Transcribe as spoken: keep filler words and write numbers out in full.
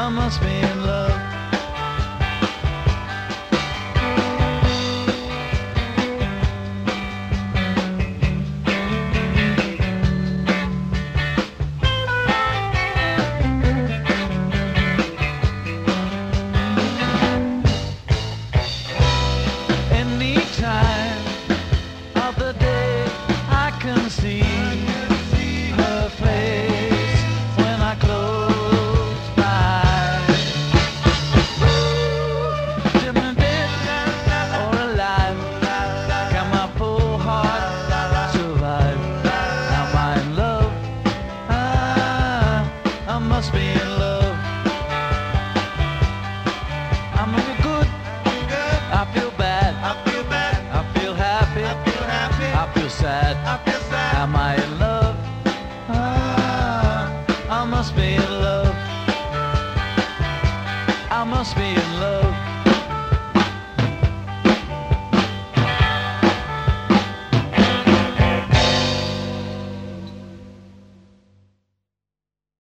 must be in love. Anytime of the day I can see her face when I close my eyes. Dim and dead or alive, can my poor heart survive? Am I in love? Ah, I must be in love. I'm no good, I feel bad, I feel bad, I feel happy, I feel happy, I feel sad. I feel sad. Am I in love? Ah, I must be in love. I must be in love.